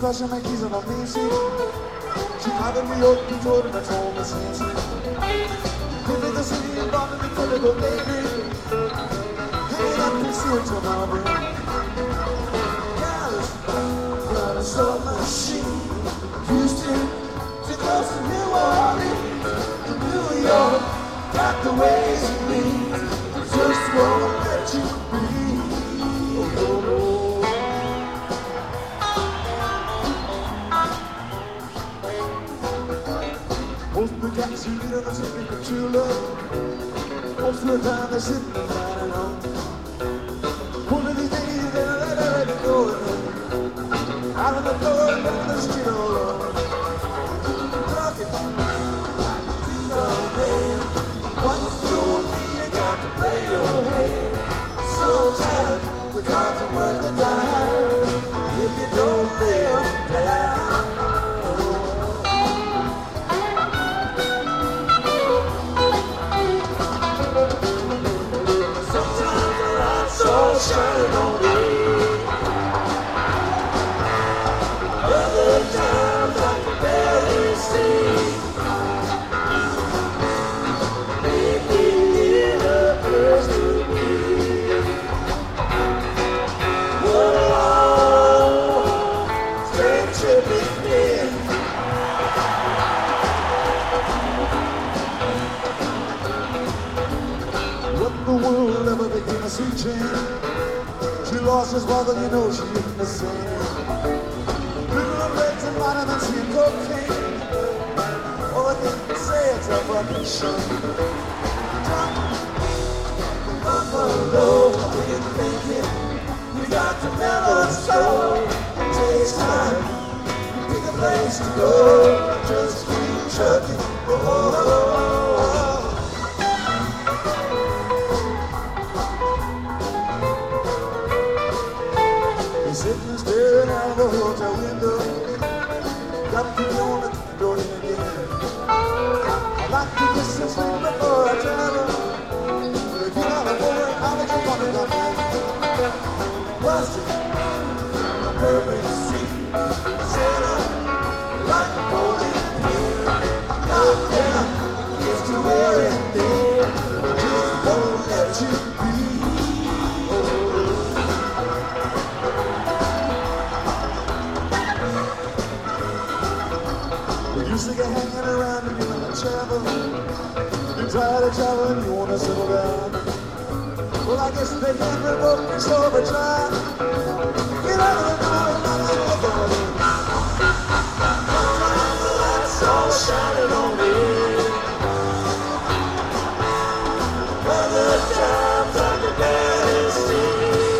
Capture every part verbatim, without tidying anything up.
lascia mai chi sono mesi ci aprono gli occhi giorno come sensi mi vedo se mi invanno di quelle colleghe e la pensione tornava Dallas, got a soul machine Houston, too close to New Orleans New York, got the ways of me just won't let you be oh, oh, oh. Most of the guys you meet on the street are true love. Most of the time they're sitting down at home. One of these days they'll let her let it go. Out on the floor and down the street all alone. Talking like you know, man. Once you told me you got to play your hand. So tired, we got to work the time. If you don't lay them down. Shining on me. Other times I can barely see. Maybe in a place to be. What a long, strange trip it's been. What the world ever became a sweet chain. She lost his mother, you know she isn't the same. Little her legs and money than she cocaine. All I can say is a fucking shame. Buffalo, we didn't think it. We got to mellow slow. It takes time. Pick a place to go. Just keep chugging. Oh, oh, oh. Sitting and staring out the hotel window. Got to know that the door in again. I like to kiss and sleep before I travel. But if you're not a boy, how would you want to come back? Busted, a perfect seat. Set up like a bowling pin. Knocked down, gets to where it did. Just won't let you be. You sick of hanging around and you wanna travel. You're tired of traveling, you wanna settle down. Well, I guess they can't revoke this overdrive. Get out of the car and not out of the door. Sometimes the lights all shining on me. Other times I can barely see.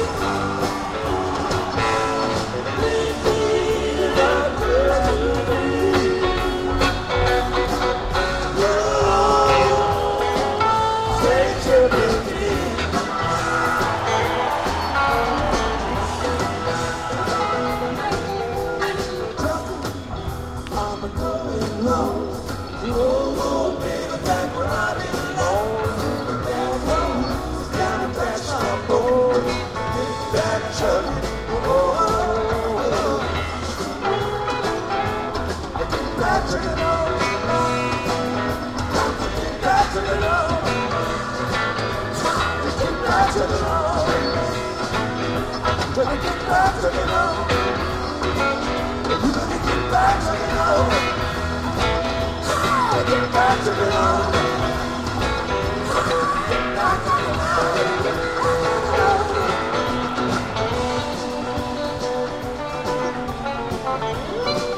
When you get back to the road, when you get back to the road, get back to the road, get back to the road.